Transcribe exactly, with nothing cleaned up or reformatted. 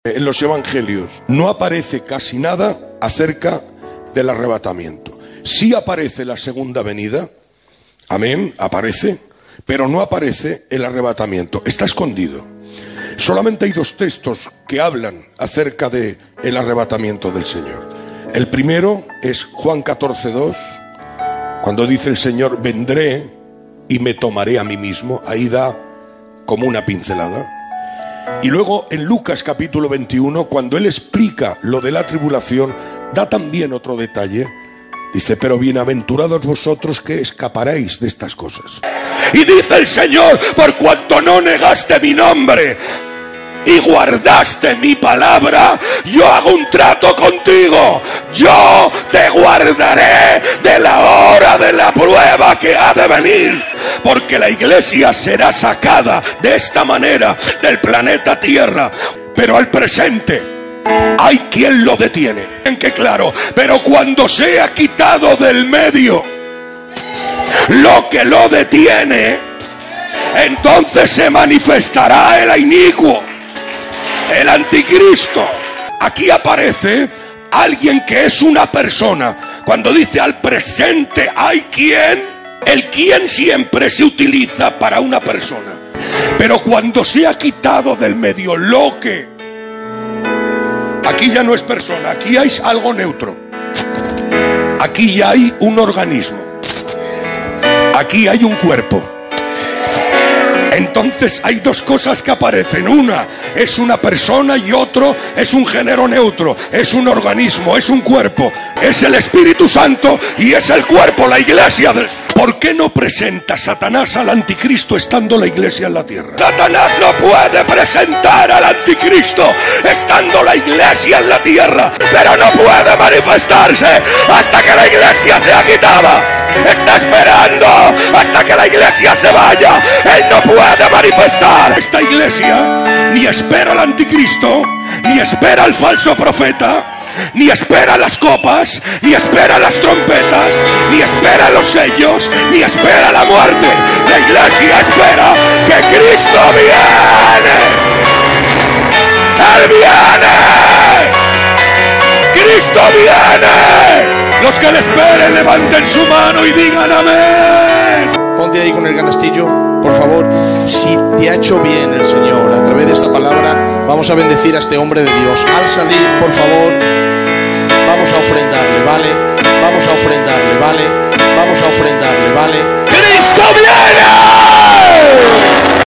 En los evangelios no aparece casi nada acerca del arrebatamiento. Sí aparece la segunda venida, amén, aparece, pero no aparece el arrebatamiento, está escondido. Solamente hay dos textos que hablan acerca del arrebatamiento del Señor. El primero es Juan catorce dos, cuando dice el Señor: vendré y me tomaré a mí mismo. Ahí da como una pincelada. Y luego en Lucas capítulo veintiuno, cuando él explica lo de la tribulación, da también otro detalle. Dice: pero bienaventurados vosotros que escaparéis de estas cosas. Y dice el Señor: por cuanto no negaste mi nombre y guardaste mi palabra, yo hago un trato contigo. Yo te guardaré de la hora de la prueba que ha de venir, porque la iglesia será sacada de esta manera del planeta Tierra. Pero al presente hay quien lo detiene. En que claro, pero cuando sea quitado del medio lo que lo detiene, entonces se manifestará el inicuo, el anticristo. Aquí aparece alguien que es una persona. Cuando dice al presente hay quien, el quien siempre se utiliza para una persona. Pero cuando se ha quitado del medio lo que, aquí ya no es persona, aquí hay algo neutro. Aquí ya hay un organismo. Aquí hay un cuerpo. Entonces hay dos cosas que aparecen. Una es una persona y otro es un género neutro. Es un organismo, es un cuerpo. Es el Espíritu Santo y es el cuerpo, la iglesia. ¿Por qué no presenta Satanás al anticristo estando la iglesia en la tierra? Satanás no puede presentar al anticristo estando la iglesia en la tierra, pero no puede manifestarse hasta que la iglesia sea quitada. Está esperando hasta que la iglesia se vaya. Él no puede manifestar. Esta iglesia ni espera al anticristo, ni espera al falso profeta, ni espera las copas, ni espera las trompetas, ni espera los sellos, ni espera la muerte. La iglesia espera que Cristo viene. Él viene. Cristo viene. Los que le esperen levanten su mano y digan amén. Ponte ahí con el canastillo, por favor. Si te ha hecho bien el Señor a través de esta palabra, vamos a bendecir a este hombre de Dios. Al salir, por favor, vamos a ofrendarle, ¿vale? Vamos a ofrendarle, ¿vale? Vamos a ofrendarle, ¿vale? ¡Cristo viene!